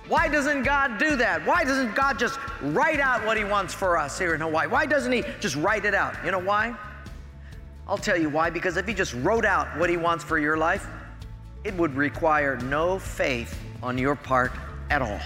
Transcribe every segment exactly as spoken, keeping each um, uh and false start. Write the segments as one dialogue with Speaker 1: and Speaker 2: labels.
Speaker 1: Why doesn't God do that? Why doesn't God just write out what he wants for us here in Hawaii? Why doesn't he just write it out? You know why? I'll tell you why. Because if he just wrote out what he wants for your life, it would require no faith on your part at all.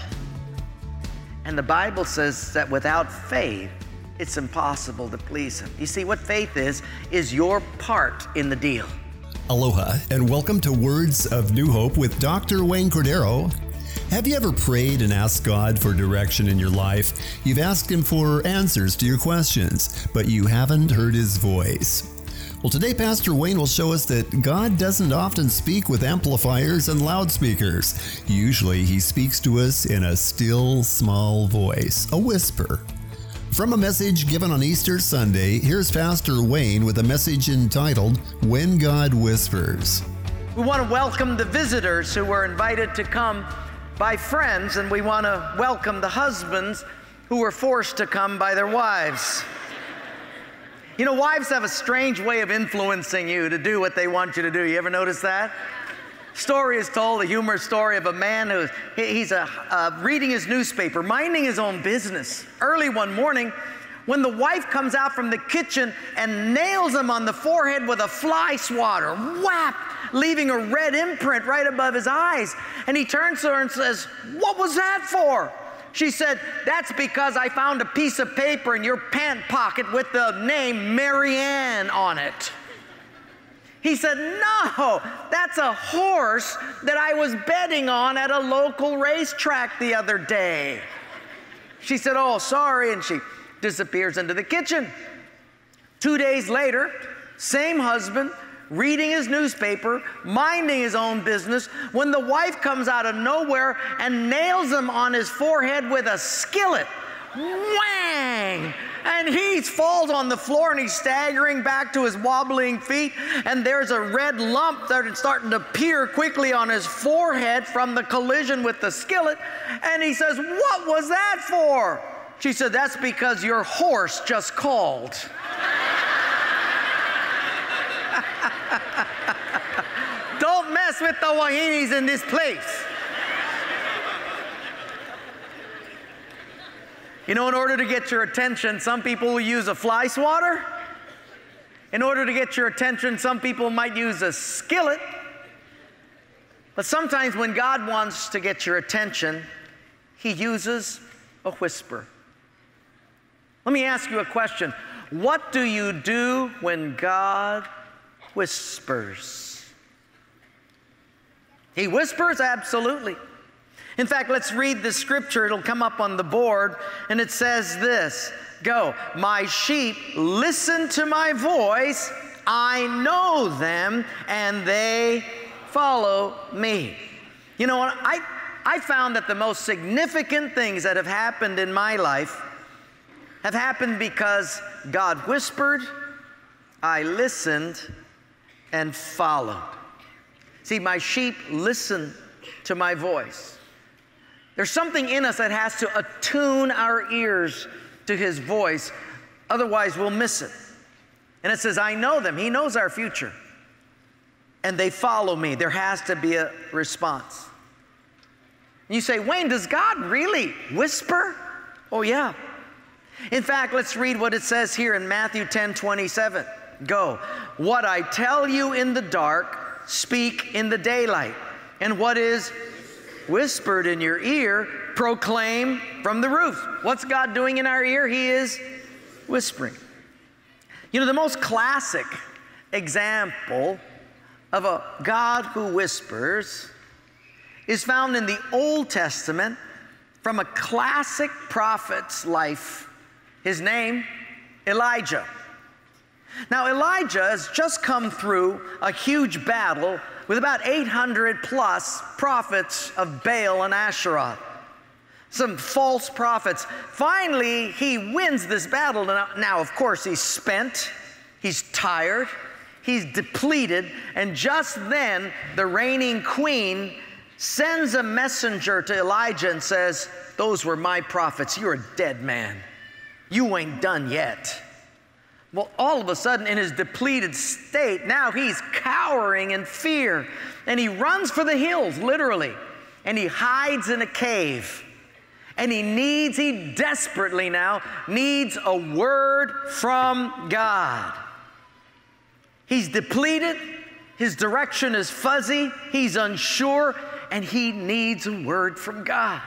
Speaker 1: And the Bible says that without faith, it's impossible to please him. You see, what faith is, is your part in the deal.
Speaker 2: Aloha, and welcome to Words of New Hope with Doctor Wayne Cordero. Have you ever prayed and asked God for direction in your life? You've asked him for answers to your questions, but you haven't heard his voice. Well, today Pastor Wayne will show us that God doesn't often speak with amplifiers and loudspeakers. Usually he speaks to us in a still, small voice, a whisper. From a message given on Easter Sunday, here's Pastor Wayne with a message entitled, When God Whispers.
Speaker 1: We want to welcome the visitors who were invited to come by friends, and we want to welcome the husbands who were forced to come by their wives. You know, wives have a strange way of influencing you to do what they want you to do. You ever notice that? Story is told, a humorous story of a man who he's a, uh, reading his newspaper, minding his own business. Early one morning, when the wife comes out from the kitchen and nails him on the forehead with a fly swatter, whap, leaving a red imprint right above his eyes. And he turns to her and says, "What was that for?" She said, "That's because I found a piece of paper in your pant pocket with the name Marianne on it." He said, "No, that's a horse that I was betting on at a local racetrack the other day." She said, "Oh, sorry," and she disappears into the kitchen. Two days later, same husband, reading his newspaper, minding his own business, when the wife comes out of nowhere and nails him on his forehead with a skillet. Whang! And he falls on the floor and he's staggering back to his wobbling feet, and there's a red lump that's starting to appear quickly on his forehead from the collision with the skillet. And he says, "What was that for?" She said, "That's because your horse just called." Don't mess with the wahinis in this place. You know, in order to get your attention, some people will use a fly swatter. In order to get your attention, some people might use a skillet. But sometimes when God wants to get your attention, he uses a whisper. Let me ask you a question. What do you do when God whispers? He whispers? Absolutely. In fact, let's read the scripture. It'll come up on the board, and it says this. Go, "My sheep listen to my voice. I know them, and they follow me." You know, I, I found that the most significant things that have happened in my life have happened because God whispered, I listened, and followed. See, my sheep listen to my voice. There's something in us that has to attune our ears to his voice, otherwise we'll miss it. And it says, I know them. He knows our future. And they follow me. There has to be a response. And you say, Wayne, does God really whisper? Oh, yeah. In fact, let's read what it says here in Matthew ten twenty-seven. Go. "What I tell you in the dark, speak in the daylight. And what is whispered in your ear, proclaim from the roof." What's God doing in our ear? He is whispering. You know, the most classic example of a God who whispers is found in the Old Testament from a classic prophet's life. His name, Elijah. Now, Elijah has just come through a huge battle with about eight hundred plus prophets of Baal and Asherah, some false prophets. Finally, he wins this battle. Now, now, of course, he's spent, he's tired, he's depleted, and just then, the reigning queen sends a messenger to Elijah and says, "Those were my prophets. You're a dead man. You ain't done yet." Well, all of a sudden, in his depleted state, now he's cowering in fear, and he runs for the hills, literally. and he hides in a cave. And he needs, he desperately now needs a word from God. He's depleted, his direction is fuzzy, he's unsure, and he needs a word from God.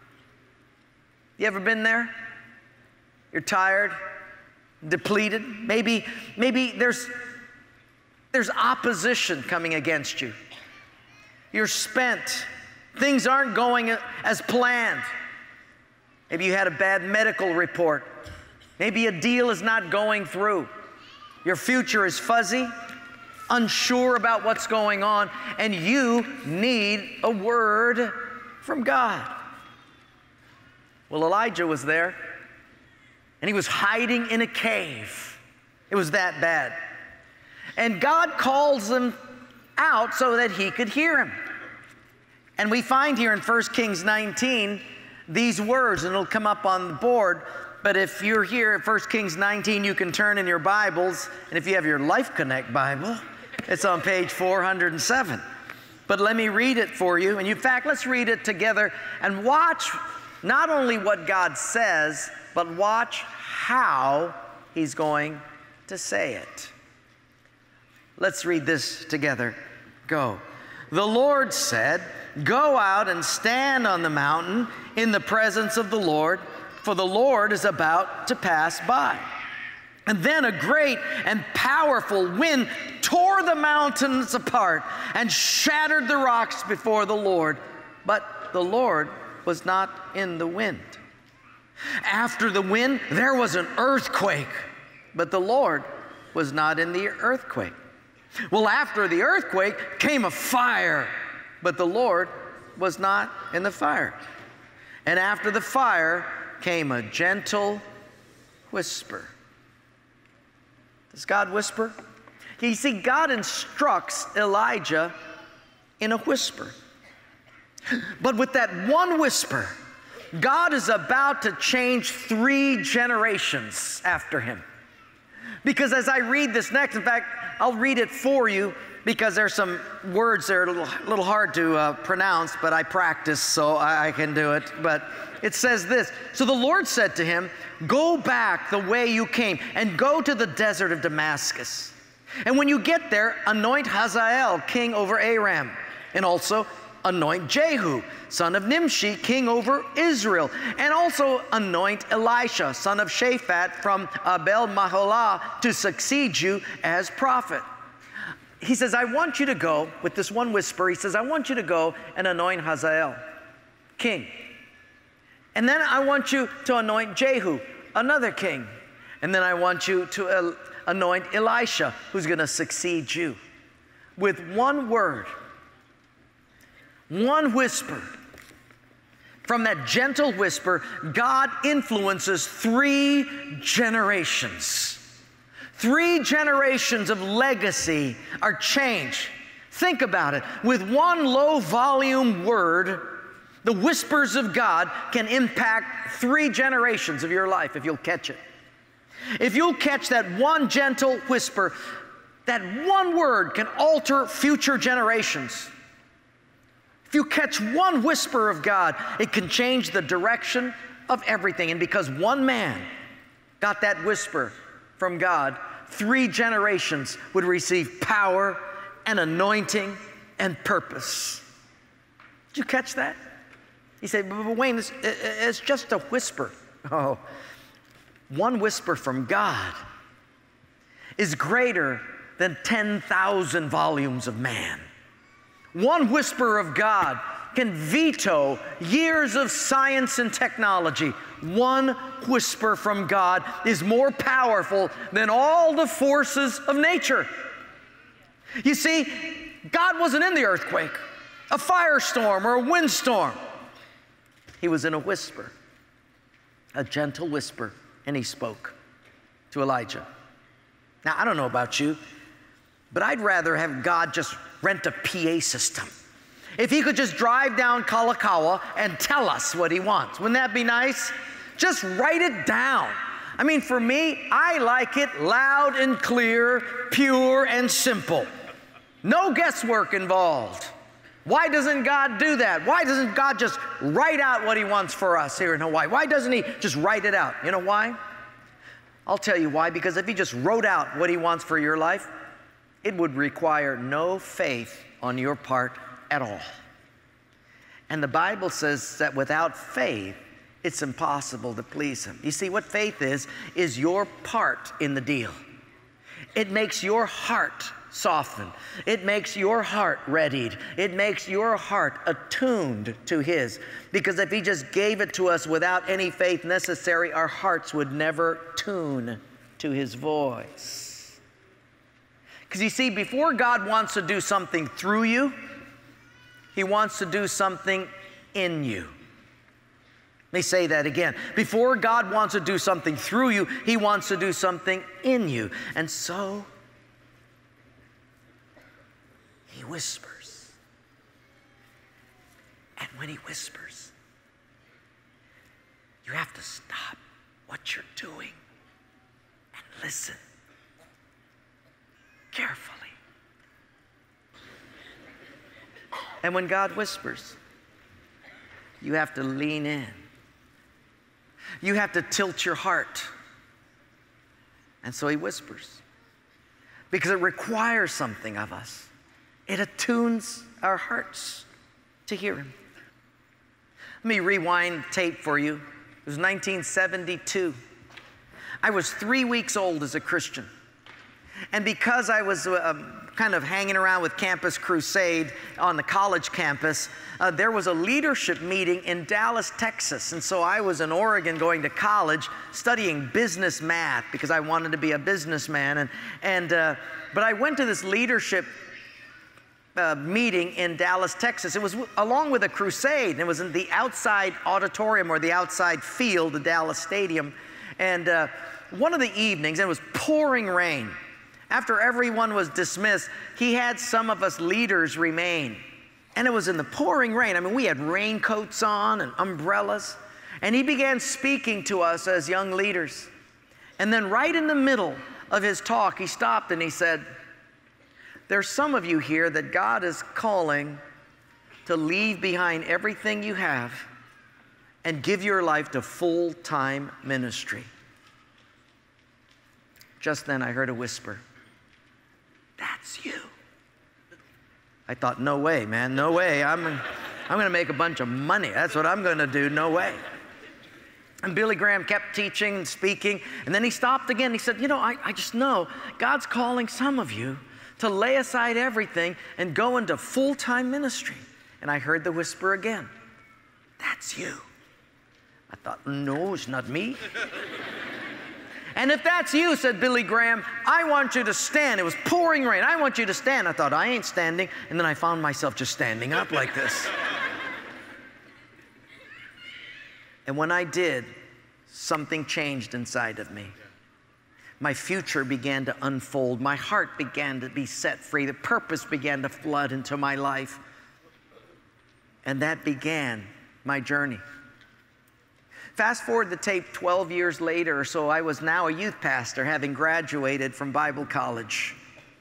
Speaker 1: You ever been there? You're tired, depleted. Maybe, maybe there's, there's opposition coming against you. You're spent. Things aren't going as planned. Maybe you had a bad medical report. Maybe a deal is not going through. Your future is fuzzy, unsure about what's going on, and you need a word from God. Well, Elijah was there, and he was hiding in a cave. It was that bad. And God calls him out so that he could hear him. And we find here in First Kings nineteen these words, and it'll come up on the board. But if you're here at First Kings nineteen, you can turn in your Bibles. And if you have your Life Connect Bible, it's on page four hundred seven. But let me read it for you. And in fact, let's read it together and watch not only what God says, but watch how he's going to say it. Let's read this together. Go. The Lord said, "Go out and stand on the mountain in the presence of the Lord, for the Lord is about to pass by." And then a great and powerful wind tore the mountains apart and shattered the rocks before the Lord. But the Lord was not in the wind. After the wind, there was an earthquake, but the Lord was not in the earthquake. Well, after the earthquake came a fire, but the Lord was not in the fire. And after the fire came a gentle whisper. Does God whisper? You see, God instructs Elijah in a whisper. But with that one whisper, God is about to change three generations after him. Because as I read this next, in fact, I'll read it for you because there's some words that are a little, little hard to uh, pronounce, but I practice, so I, I can do it. But it says this: "So the Lord said to him, go back the way you came and go to the desert of Damascus. And when you get there, anoint Hazael king over Aram, and also anoint Jehu, son of Nimshi, king over Israel, and also anoint Elisha, son of Shaphat from Abel Maholah, to succeed you as prophet." He says, I want you to go, with this one whisper, he says, I want you to go and anoint Hazael, king. And then I want you to anoint Jehu, another king. And then I want you to uh, anoint Elisha, who's going to succeed you. With one word, one whisper. From that gentle whisper, God influences three generations. Three generations of legacy are changed. Think about it. With one low volume word, the whispers of God can impact three generations of your life if you'll catch it. If you'll catch that one gentle whisper, that one word can alter future generations. If you catch one whisper of God, it can change the direction of everything. And because one man got that whisper from God, three generations would receive power and anointing and purpose. Did you catch that? You say, but Wayne, it's, it's just a whisper. Oh, one whisper from God is greater than ten thousand volumes of man. One whisper of God can veto years of science and technology. One whisper from God is more powerful than all the forces of nature. You see, God wasn't in the earthquake, a firestorm, or a windstorm. He was in a whisper, a gentle whisper, and he spoke to Elijah. Now, I don't know about you, but I'd rather have God just rent a P A system. If he could just drive down Kalakaua and tell us what he wants. Wouldn't that be nice? Just write it down. I mean, for me, I like it loud and clear, pure and simple. No guesswork involved. Why doesn't God do that? Why doesn't God just write out what he wants for us here in Hawaii? Why doesn't he just write it out? You know why? I'll tell you why. Because if he just wrote out what he wants for your life, it would require no faith on your part at all. And the Bible says that without faith, it's impossible to please him. You see, what faith is, is your part in the deal. It makes your heart soften. It makes your heart readied. It makes your heart attuned to his. Because if he just gave it to us without any faith necessary, our hearts would never tune to his voice. Because you see, before God wants to do something through you, he wants to do something in you. Let me say that again. Before God wants to do something through you, he wants to do something in you. And so, he whispers. And when he whispers, you have to stop what you're doing and listen carefully. And when God whispers, you have to lean in. You have to tilt your heart. And so he whispers. Because it requires something of us. It attunes our hearts to hear him. Let me rewind tape for you. It was nineteen seventy-two. I was three weeks old as a Christian. And because I was um, kind of hanging around with Campus Crusade on the college campus, uh, there was a leadership meeting in Dallas, Texas. And so I was in Oregon going to college studying business math because I wanted to be a businessman. And, and, uh, but I went to this leadership uh, meeting in Dallas, Texas. It was w- along with a crusade. And it was in the outside auditorium or the outside field, the Dallas Stadium. And uh, one of the evenings, and it was pouring rain. After everyone was dismissed, he had some of us leaders remain. And it was in the pouring rain. I mean, we had raincoats on and umbrellas. And he began speaking to us as young leaders. And then right in the middle of his talk, he stopped and he said, there's some of you here that God is calling to leave behind everything you have and give your life to full-time ministry. Just then I heard a whisper. That's you. I thought, no way, man, no way. I'm, I'm going to make a bunch of money. That's what I'm going to do, no way. And Billy Graham kept teaching and speaking, and then he stopped again. He said, you know, I, I just know God's calling some of you to lay aside everything and go into full-time ministry. And I heard the whisper again. That's you. I thought, no, it's not me. And if that's you, said Billy Graham, I want you to stand. It was pouring rain. I want you to stand. I thought, I ain't standing. And then I found myself just standing up like this. And when I did, something changed inside of me. My future began to unfold. My heart began to be set free. The purpose began to flood into my life. And that began my journey. Fast forward the tape twelve years later or so, I was now a youth pastor having graduated from Bible college.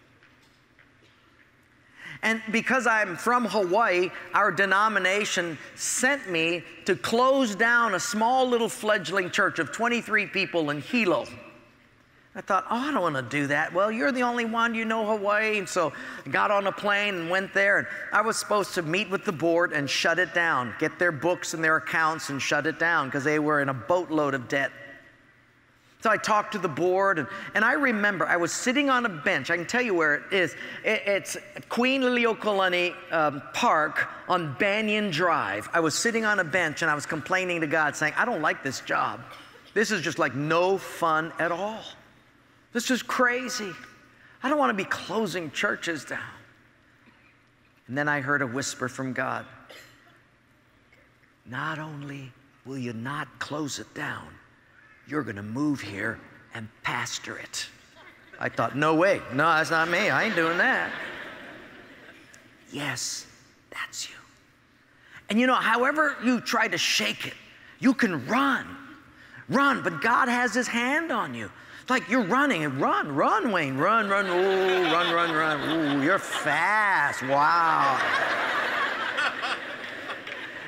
Speaker 1: And because I'm from Hawaii, our denomination sent me to close down a small little fledgling church of twenty-three people in Hilo. I thought, oh, I don't want to do that. Well, you're the only one, you know Hawaii. And so I got on a plane and went there. And I was supposed to meet with the board and shut it down, get their books and their accounts and shut it down because they were in a boatload of debt. So I talked to the board, and, and I remember I was sitting on a bench. I can tell you where it is. It, it's Queen Liliuokalani um, Park on Banyan Drive. I was sitting on a bench, and I was complaining to God, saying, I don't like this job. This is just like no fun at all. This is crazy. I don't want to be closing churches down. And then I heard a whisper from God. Not only will you not close it down, you're going to move here and pastor it. I thought, no way. No, that's not me. I ain't doing that. Yes, that's you. And you know, however you try to shake it, you can run. Run, but God has his hand on you. It's like you're running and run, run, Wayne, run, run, ooh, run, run, run. Ooh, you're fast. Wow.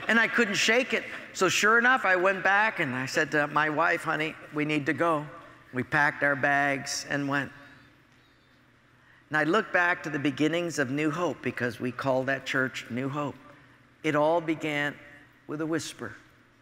Speaker 1: and I couldn't shake it. So sure enough, I went back and I said to my wife, honey, we need to go. We packed our bags and went. And I look back to the beginnings of New Hope, because we call that church New Hope. It all began with a whisper.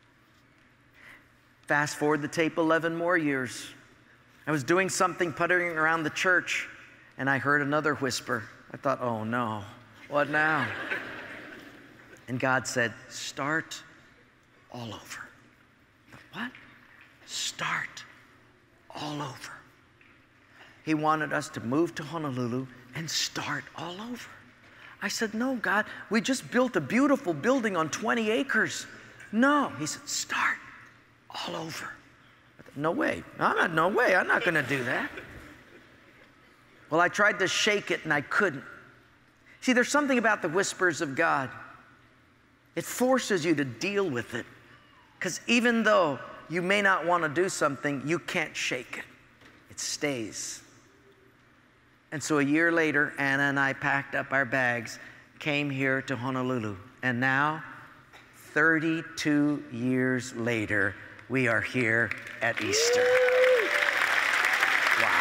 Speaker 1: Fast forward the tape eleven more years. I was doing something, puttering around the church, and I heard another whisper. I thought, oh no, what now? And God said, start all over. What? Start all over. He wanted us to move to Honolulu and start all over. I said, no, God, we just built a beautiful building on twenty acres. No, he said, start all over. I thought, no way, I'm not, no way, I'm not gonna do that. Well, I tried to shake it and I couldn't. See, there's something about the whispers of God. It forces you to deal with it. Because even though you may not want to do something, you can't shake it. It stays. And so a year later, Anna and I packed up our bags, came here to Honolulu. And now, thirty-two years later, we are here at Easter. Wow.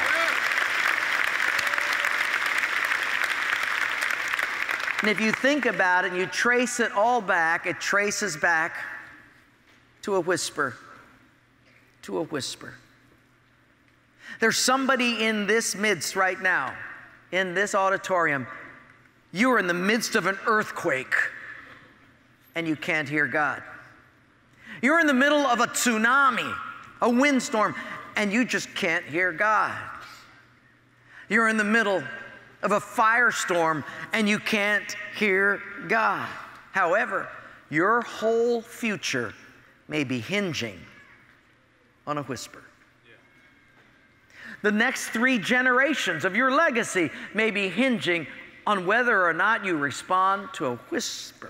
Speaker 1: And if you think about it and you trace it all back, it traces back to a whisper, to a whisper. There's somebody in this midst right now, in this auditorium. You are in the midst of an earthquake and you can't hear God. You're in the middle of a tsunami, a windstorm, and you just can't hear God. You're in the middle of a firestorm and you can't hear God. However, your whole future may be hinging on a whisper. The next three generations of your legacy may be hinging on whether or not you respond to a whisper.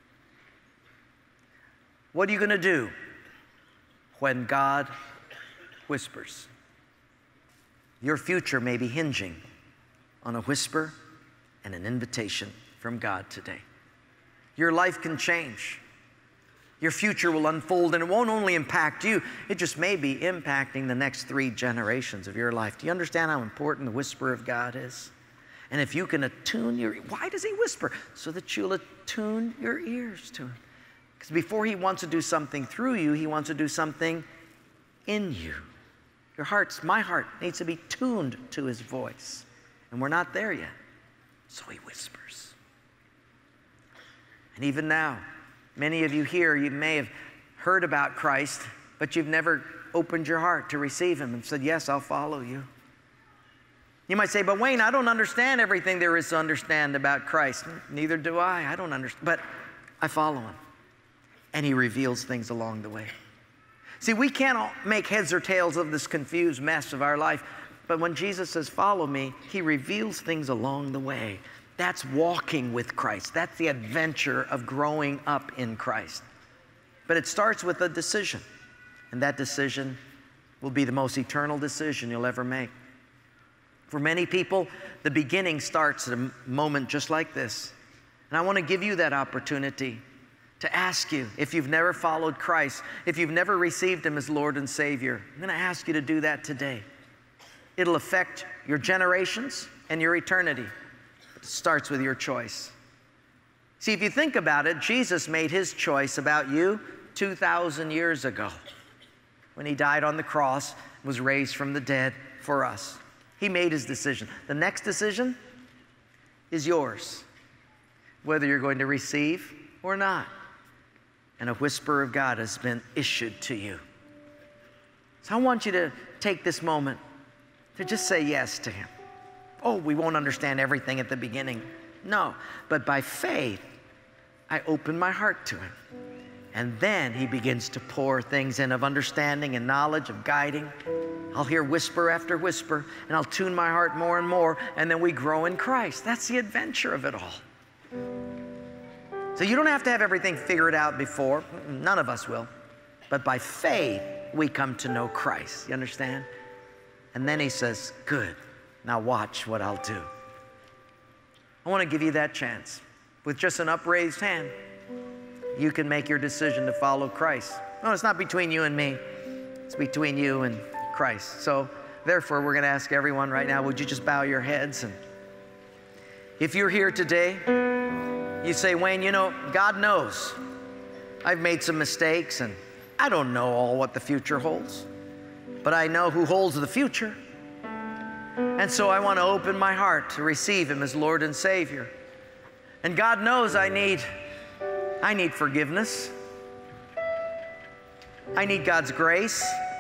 Speaker 1: What are you going to do when God whispers? Your future may be hinging on a whisper and an invitation from God today. Your life can change. Your future will unfold, and it won't only impact you, it just may be impacting the next three generations of your life. Do you understand how important the whisper of God is? And if you can attune your, why does he whisper? So that you'll attune your ears to him. Because before he wants to do something through you, he wants to do something in you. Your heart's, my heart needs to be tuned to his voice. And we're not there yet. So he whispers. And even now, many of you here, you may have heard about Christ, but you've never opened your heart to receive him and said, yes, I'll follow you. You might say, but Wayne, I don't understand everything there is to understand about Christ. Neither do I. I don't understand, but I follow him. And he reveals things along the way. See, we can't make heads or tails of this confused mess of our life, but when Jesus says, follow me, he reveals things along the way. That's walking with Christ. That's the adventure of growing up in Christ. But it starts with a decision. And that decision will be the most eternal decision you'll ever make. For many people, the beginning starts at a moment just like this. And I want to give you that opportunity to ask you, if you've never followed Christ, if you've never received him as Lord and Savior, I'm going to ask you to do that today. It'll affect your generations and your eternity. It starts with your choice. See, if you think about it, Jesus made his choice about you two thousand years ago when he died on the cross, was raised from the dead for us. He made his decision. The next decision is yours, whether you're going to receive or not. And a whisper of God has been issued to you. So I want you to take this moment to just say yes to him. Oh, we won't understand everything at the beginning. No, but by faith, I open my heart to him. And then he begins to pour things in of understanding and knowledge, of guiding. I'll hear whisper after whisper, and I'll tune my heart more and more, and then we grow in Christ. That's the adventure of it all. So you don't have to have everything figured out before. None of us will. But by faith, we come to know Christ. You understand? And then he says, good. Now watch what I'll do. I want to give you that chance with just an upraised hand. you can make your decision to follow Christ. No, it's not between you and me. It's between you and Christ. So therefore, we're going to ask everyone right now, would you just bow your heads? And if you're here today, you say, Wayne, you know, God knows I've made some mistakes and I don't know all what the future holds, but I know who holds the future. And so I want to open my heart to receive Him as Lord and Savior. And God knows I need, I need forgiveness. I need God's grace.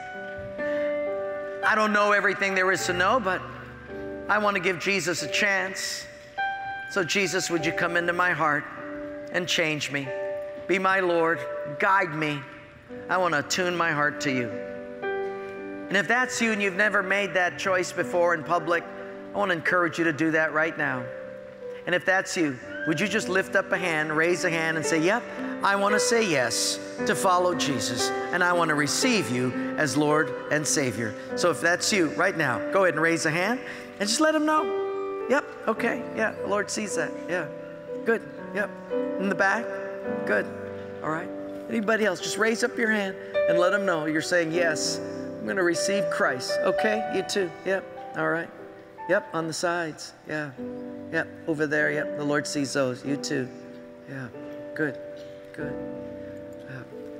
Speaker 1: I don't know everything there is to know, but I want to give Jesus a chance. So Jesus, would you come into my heart and change me? Be my Lord, guide me. I want to attune my heart to you. And if that's you and you've never made that choice before in public, I want to encourage you to do that right now. And if that's you, would you just lift up a hand, raise a hand and say, yep, I want to say yes to follow Jesus, and I want to receive you as Lord and Savior. So if that's you right now, go ahead and raise a hand and just let Him know. Yep, okay, yeah, the Lord sees that, yeah, good, yep. In the back, good, all right. Anybody else, just raise up your hand and let Him know you're saying, yes, I'm going to receive Christ. Okay, you too, yep, all right. Yep, on the sides, yeah, yep, over there, yep, the Lord sees those, you too, yeah, good, good. Yeah.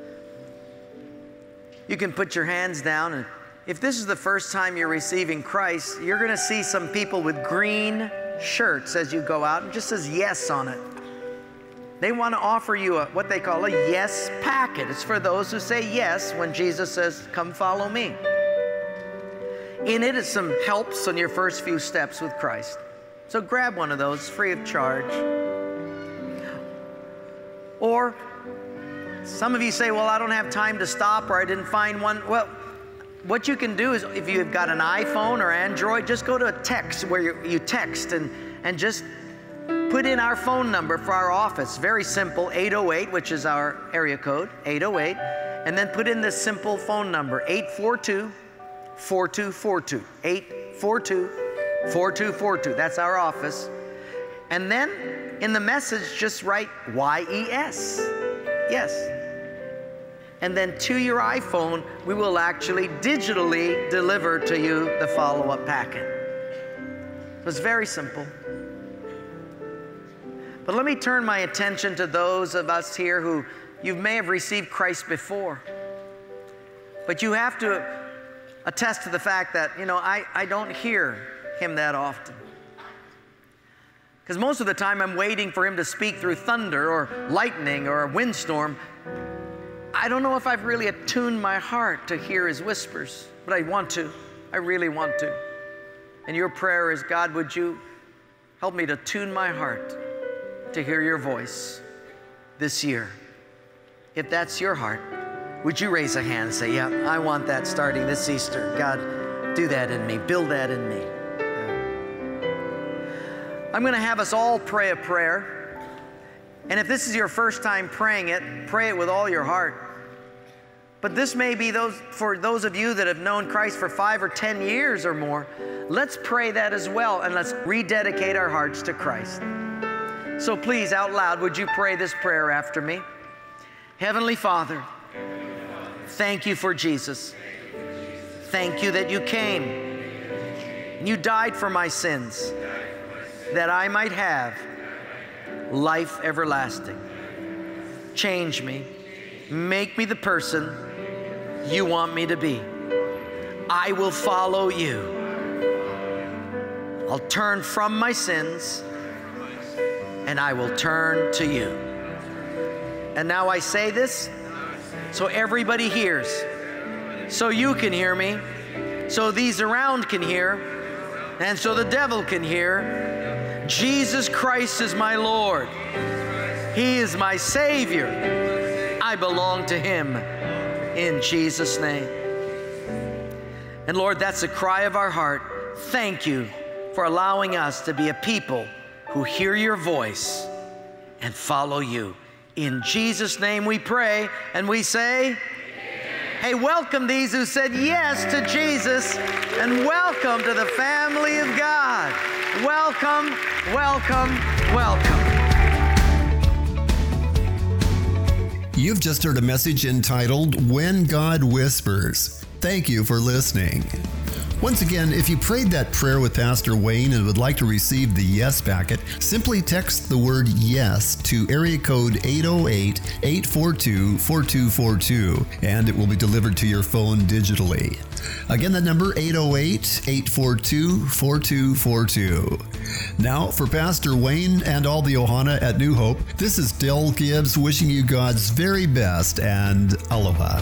Speaker 1: You can put your hands down, and if this is the first time you're receiving Christ, you're going to see some people with green shirts as you go out, and it just says yes on it. They want to offer you a, what they call a yes packet. It's for those who say yes when Jesus says, come follow me. In it is some helps on your first few steps with Christ. So grab one of those, free of charge. Or some of you say, well, I don't have time to stop, or I didn't find one. Well, what you can do is, if you've got an iPhone or Android, just go to a text where you, you text and, and just put in our phone number for our office. Very simple, eight oh eight, which is our area code, eight oh eight. And then put in this simple phone number, eight four two, four two four two, eight four two, four two four two. That's our office. And then in the message, just write Y E S, yes. And then to your iPhone, we will actually digitally deliver to you the follow-up packet. So it's very simple. But let me turn my attention to those of us here who you may have received Christ before. But you have to attest to the fact that, you know, I, I don't hear Him that often. Because most of the time I'm waiting for Him to speak through thunder or lightning or a windstorm. I don't know if I've really attuned my heart to hear His whispers, but I want to. I really want to. And your prayer is, God, would you help me to tune my heart to hear your voice this year? If that's your heart, would you raise a hand and say, yeah, I want that starting this Easter. God, do that in me. Build that in me. Yeah. I'm going to have us all pray a prayer. And if this is your first time praying it, pray it with all your heart. But this may be those for those of you that have known Christ for five or ten years or more. Let's pray that as well, and let's rededicate our hearts to Christ. So please, out loud, would you pray this prayer after me? Heavenly Father, thank you for Jesus. Thank you that you came and you died for my sins, that I might have life everlasting. Change me. Make me the person you want me to be. I will follow you. I'll turn from my sins and I will turn to you. And now I say this so everybody hears, so you can hear me, so these around can hear, and so the devil can hear. Jesus Christ is my Lord. He is my Savior. I belong to Him in Jesus' name. And Lord, that's a cry of our heart. Thank you for allowing us to be a people who hear your voice and follow you. In Jesus' name we pray, and we say, amen. Hey, welcome these who said yes to Jesus, and welcome to the family of God. Welcome, welcome, welcome.
Speaker 2: You've just heard a message entitled When God Whispers. Thank you for listening. Once again, if you prayed that prayer with Pastor Wayne and would like to receive the Yes packet, simply text the word Yes to area code eight oh eight, eight four two, four two four two, and it will be delivered to your phone digitally. Again, that number eight oh eight, eight four two, four two four two. Now, for Pastor Wayne and all the Ohana at New Hope, this is Del Gibbs wishing you God's very best and aloha.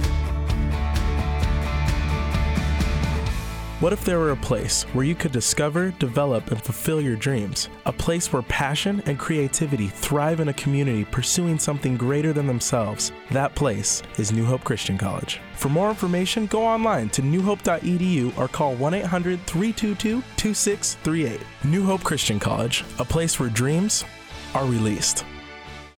Speaker 3: What if there were a place where you could discover, develop, and fulfill your dreams? A place where passion and creativity thrive in a community pursuing something greater than themselves. That place is New Hope Christian College. For more information, go online to new hope dot e d u or call one eight hundred, three two two, two six three eight. New Hope Christian College, a place where dreams are released.